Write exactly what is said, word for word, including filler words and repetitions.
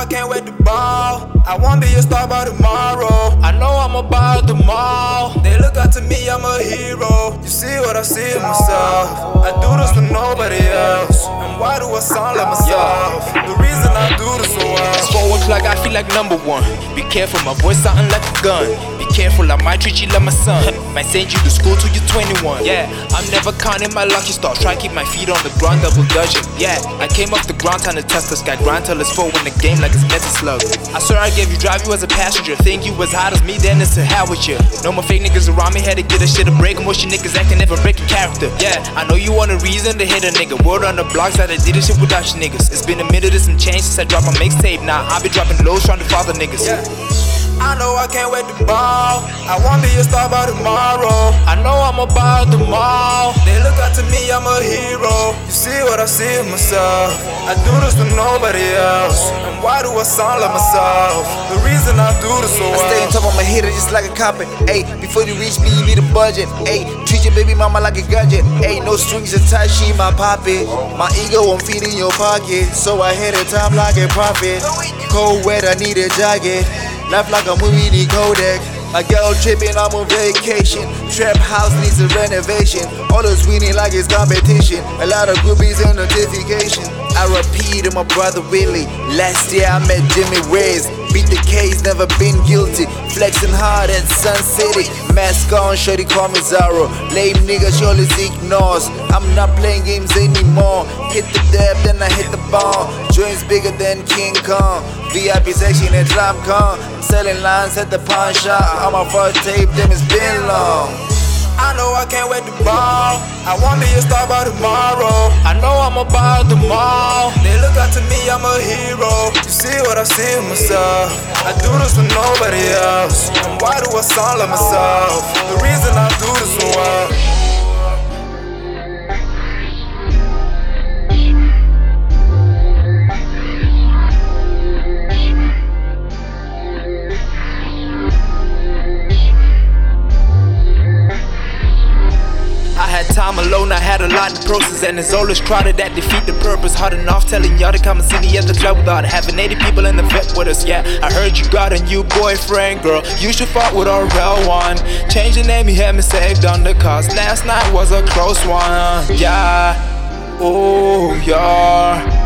I can't wait to ball. I wanna be a star by tomorrow. I know I'm about the mall. They look up to me, I'm a hero. You see what I see in myself. I do this for nobody else. And why do I sound like myself? The reason I do this so well. It's four o'clock, I feel like number one. Be careful, my voice sounding like a gun. Be careful, I might treat you like my son. Might send you to school till you're twenty-one. Yeah, I'm never counting my lucky stars. Try to keep my feet on the ground, double dutching. Yeah, I came off the ground trying to test the sky. Grind till it's full in the game like it's meant to slug. I swear I gave you drive you as a passenger. Think you as hot as me, then it's a hell with you. No more fake niggas around me, had to get a shit to break. Most you niggas acting never breaking character. Yeah, I know you want a reason to hit a nigga. Word on the blogs that I did this shit without you niggas. It's been a minute, there's some change since I dropped my mixtape. Now I be dropping lows trying to father niggas. Yeah. I know I can't wait to ball. I wanna be a star by tomorrow. I know I'm about the mall. They look up to me, I'm a hero. You see what I see in myself. I do this for nobody else. And why do I sound like myself? The reason I do this so well. I stay on top of my hitter just like a carpet. Ayy, before you reach me, you need a budget. Ayy, treat your baby mama like a gadget. Ayy, no strings attached, she my poppy. My ego won't fit in your pocket, so I hit a time like a profit. Cold weather, I need a jacket. Life like a movie, need Kodak. My girl tripping, I'm on vacation. Trap house needs a renovation. All those winning like it's competition. A lot of groupies and notification. I repeat to my brother Willie. Last year I met Jimmy Reyes. Beat the case, never been guilty. Flexing hard at Sun City. Mask on, shorty call me Zaro. Lame nigga surely ignores. I'm not playing games anymore. Hit the dab, then I hit the ball. Joints bigger than King Kong. V I P section at DrumCon. I'm selling lines at the pawn shop. On my first tape, damn it's been long. I know I can't wait to ball. I wanna be a star by tomorrow. I know I'm about the mall. They look up to me, I'm a hero. You see what I see in myself. I do this for nobody else. And why do I sound like myself? The reason I do this so well. Time alone, I had a lot to process, and it's always crowded that defeat the purpose. Hard enough telling y'all to come and see me at the club without having eighty people in the vet with us. Yeah, I heard you got a new boyfriend, girl. You should fuck with a real one. Change the name, you had me saved on the cause last night was a close one. Yeah, oh yeah.